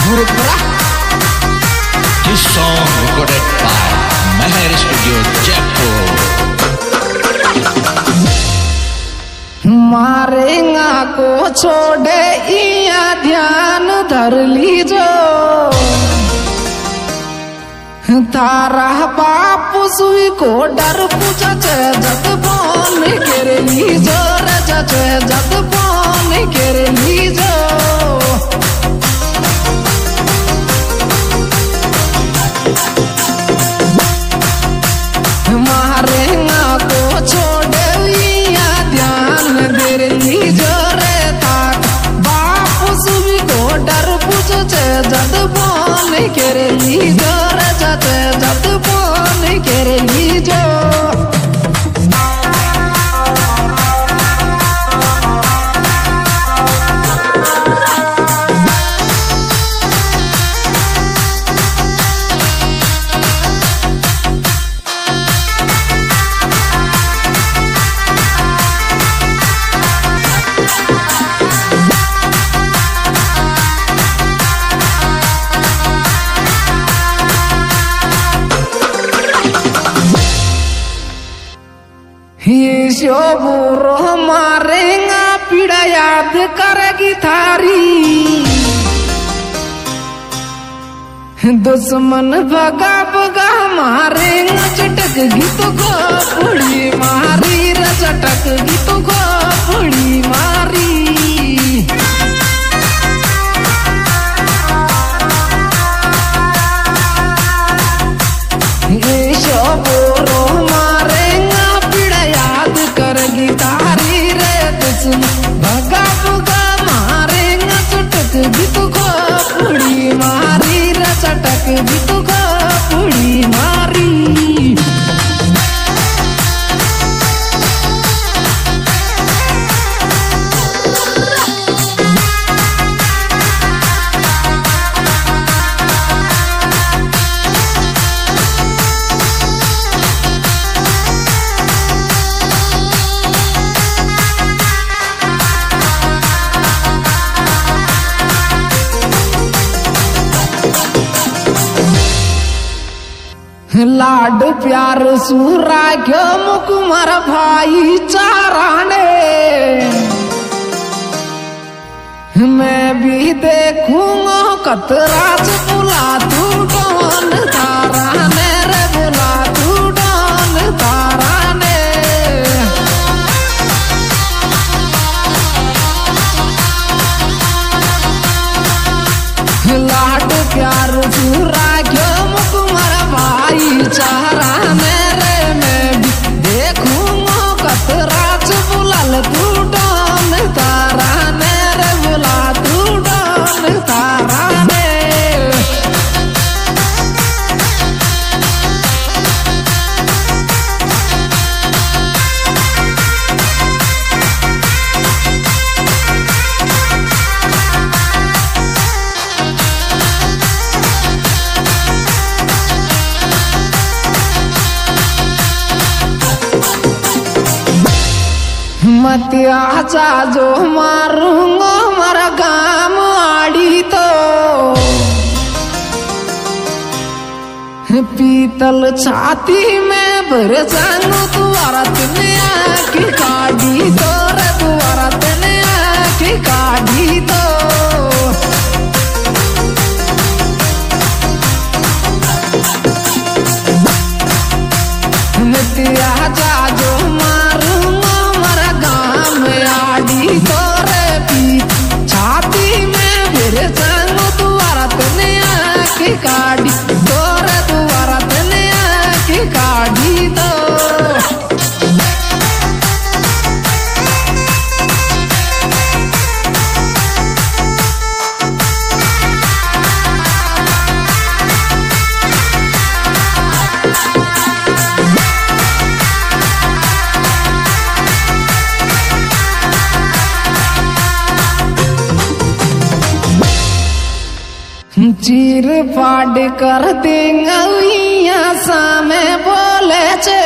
This song recorded by Meher Studio Jaipur. मारेगा को छोड़े इया ध्यान धर लीजो तारा बाप सुई को डर पूछा जग बोन कर लीजो रजा जग बोन कर लीजो मारेगा को छोड़े इया ध्यान धर लीजो रे तार बाप सुई को डर पूछो जग बोन कर लीजो जब फोन कर लीजो ये बुरो मारेगा पीड़ा याद करेगी थारी दुश्मन भगा भगा मारेगा चटकगी तो खोपड़ी मारी रे चटकगी तो खोपड़ी मारी ये बुरो भगा भगा मारेगा चटक भी तो खोपड़ी मारी रे चटक भी तो खोपड़ी मारी लाड प्यार सूरा क्यों मुकुमर भाई चाराने मैं भी देखूंगा कतराज बुला तू डोन ताराने रे बुला तू डोन ताराने लाड प्यार सूरा क्यों मुकुमर भाई चारा मेरे में भी देखूंगा कतराज बुलाल तू डोन तारा मेरे बुला तू डोन तारा ने मत आजा जो मारूंगा मरा गाम आड़ी तो पीतल छाती में भर जाऊं तुम्हारा तने आँखी काढ़ी तो रे तुम्हारा तने आँखी काढ़ी तो मत आजा जो मारूंगा छाती में मेरे संग तुम्हारा तने आँखी काढ़ी तोरे तुम्हारा तने आँखी काढ़ी तो चीर फाड़ कर देंगे सामे बोले छे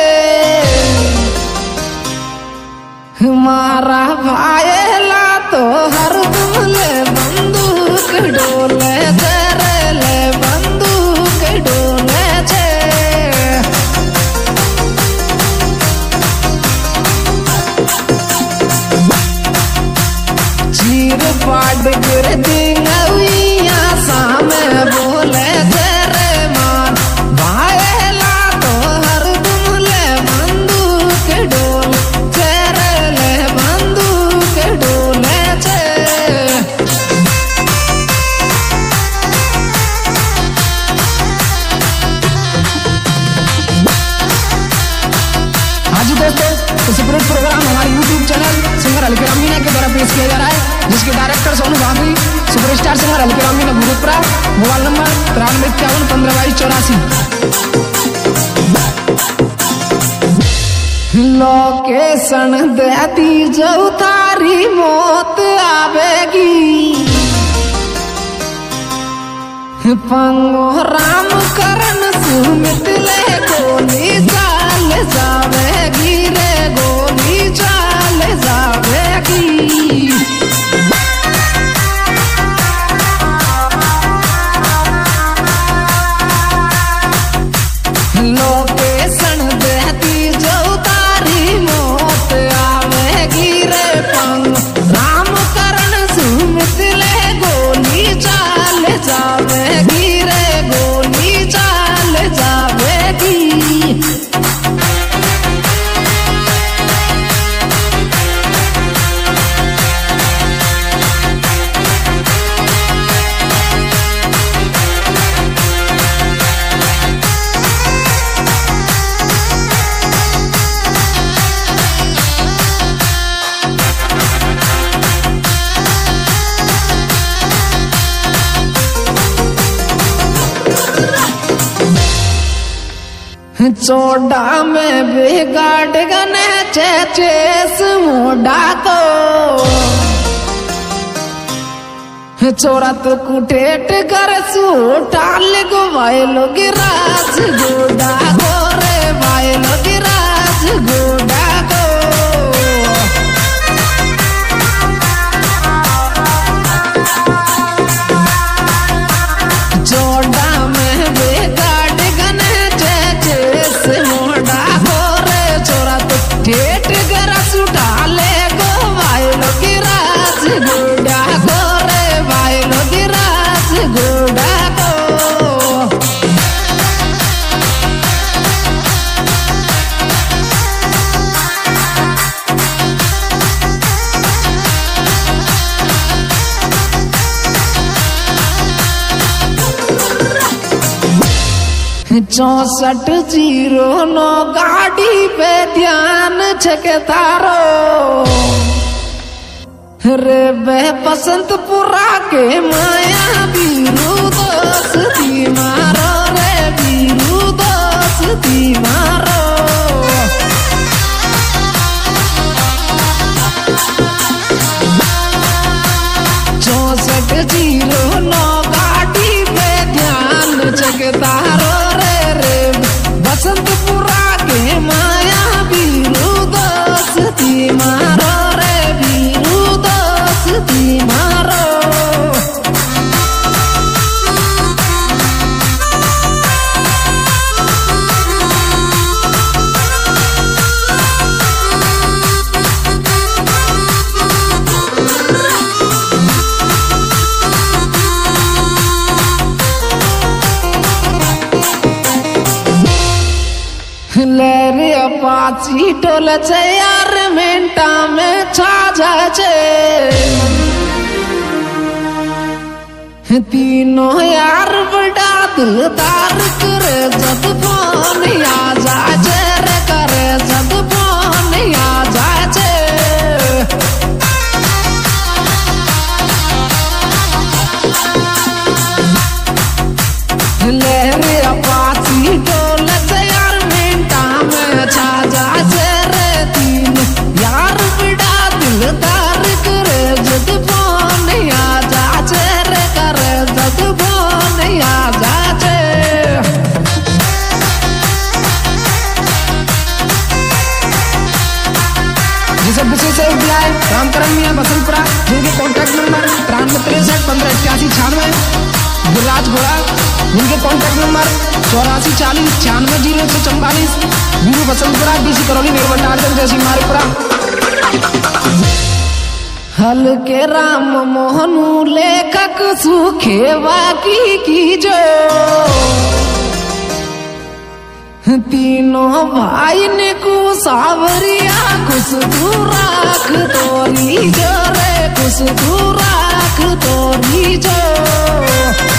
मारा भाईला तो हर तुमले बंदूक डोले तेरा सुपरहिट प्रोग्राम हमारे YouTube channel singer Halke Meena के द्वारा पेश किया जा रहा है, जिसके डायरेक्टर सोनू भाभी, superstar singer Halke Meena Bhootpura. Mobile number 9351 152284। Location देती जो तारी मौत आवेगी, पंगो राम करण सुमित ले गोली चाल जावेगी रे, गोली चाल जावेगी। लोकेशन देती जो तारी मौत आवेगी रे, पंगो राम करण सुमित ले गोली चाल जावेगी रे, गोली चाल जावेगी। चोडा में बिगाड़ गने चेस मोडा को, चोरत कुटेट कर सूटाल गो वायलो गिराज गोडा को रे, वायलो गिराज गोडा को। चोडा में बिगाड़ गने चेस मोडा को रे, चोरत ठेठ कर सुटाले गो वायलो गिराज गोडा को रे, वायलो गिराज गोडा को। चौसठ 09 गाड़ी पे ध्यान छके तारो रे, बे बसंतपुरा के माया बीरू दोस्ती मारो रे, बीरू दोस्ती मारो। 64 09 गाड़ी पे ध्यान छकता रे, बसंतपुरा के माया बीरू दोस्ती मारो रे, बीरू दोस्ती मारो। ले रे अपाची टोल यार मेंटा में छा जाचे, तीनों यार बड़ा दिलदार करे जद फोन आ जाचे रे, करे जद फोन आ जाचे। ले रे अपाची टोल यार मेंटा में छा जाचे रे, तीन यार बड़ा दिलदार करे जद फोन आ जाचे रे, करे जद फोन आ जाचे। जिसे विशेष उपलाय रामकरण मियां बसंतपुरा, जिनके कॉन्टैक्ट नंबर 93 15 81 96, गुरराज घोड़ा, जिनके contact number 84 40 96 0144, Veeru Basantpura, DC Karauli निर्वटार्जन जैसी मारीपुरा। हल्के राम मोहनू लेखक सुखेवा की जो, तीनों भाई ने को सावरिया खुश तू राख तोरी जो रे, खुश तू राख तोरी जो।